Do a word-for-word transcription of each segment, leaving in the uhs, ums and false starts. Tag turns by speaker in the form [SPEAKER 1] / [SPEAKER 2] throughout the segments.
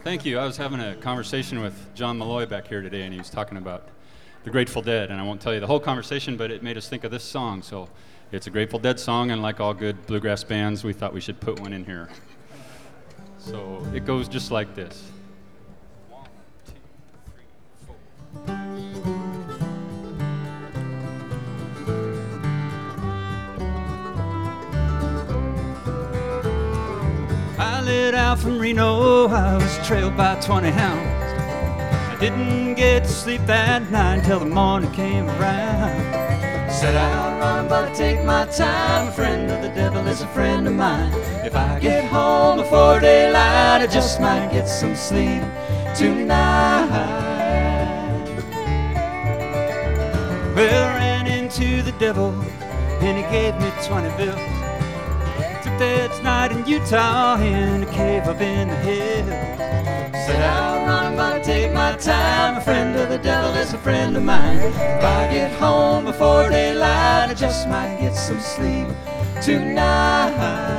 [SPEAKER 1] Thank you. I was having a conversation with John Malloy back here today, and he was talking about the Grateful Dead, and I won't tell you the whole conversation, but it made us think of this song. So it's a Grateful Dead song, and like all good bluegrass bands, we thought we should put one in here. So it goes just like this. One, two, three, four. I lit out from Reno, I was trailed by twenty hounds. I didn't get to sleep that night until the morning came around. Set out running, but I take my time. A friend of the devil is a friend of mine. If I get home before daylight, I just might get some sleep tonight. Well, I ran into the devil, and he gave me twenty bills. Took that night in Utah in a cave up in the hills. Set out running, but I take my time. A friend of the devil is a friend of mine. If I get home before daylight, I just might get some sleep tonight.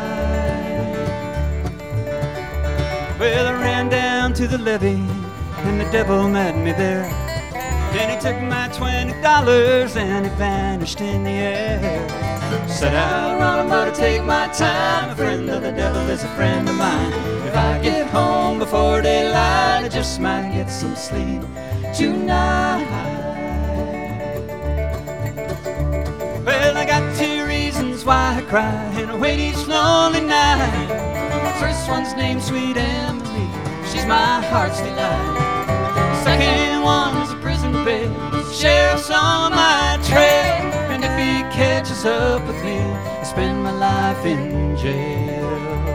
[SPEAKER 1] Well, I ran down to the levee, and the devil met me there. Then he took my twenty dollars and he vanished in the air. Set out running, but I take my time. A friend of the devil is a friend of mine. If I get home before daylight, I just might get some sleep tonight. Well, I got two reasons why I cry and I wait each lonely night. First one's named Sweet Emily, she's my heart's delight. Second one is a prison bed, the sheriff's on my trail. And if he catches up with me, I spend my life in jail.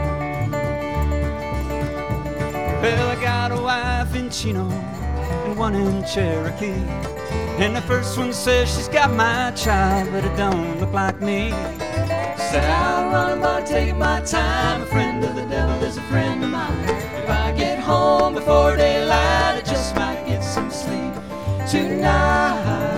[SPEAKER 1] Well, I got a wife in Chino and one in Cherokee. And the first one says she's got my child, but it don't look like me. Set out running, but I take my time. A friend of the devil is a friend of mine. If I get home before daylight, I just might get some sleep tonight.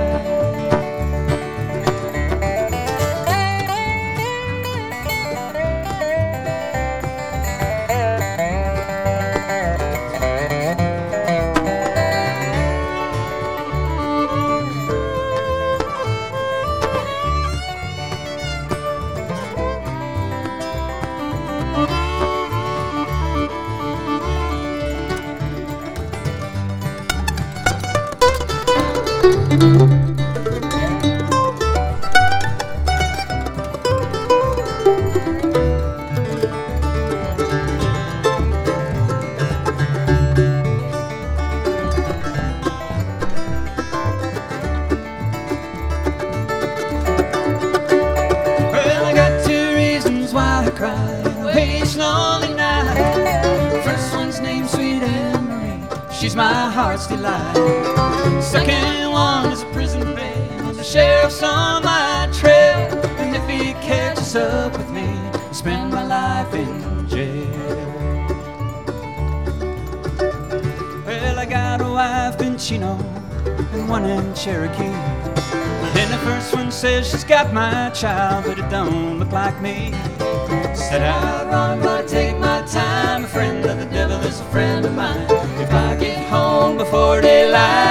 [SPEAKER 1] She's my heart's delight. Second one is a prison bed, the sheriff's on my trail. And if he catches up with me, I spend my life in jail. Well, I got a wife in Chino and one in Cherokee. And the first one says she's got my child, but it don't look like me. Set out running, but I take my time. A friend of the devil is a friend of mine. If I get home before daylight,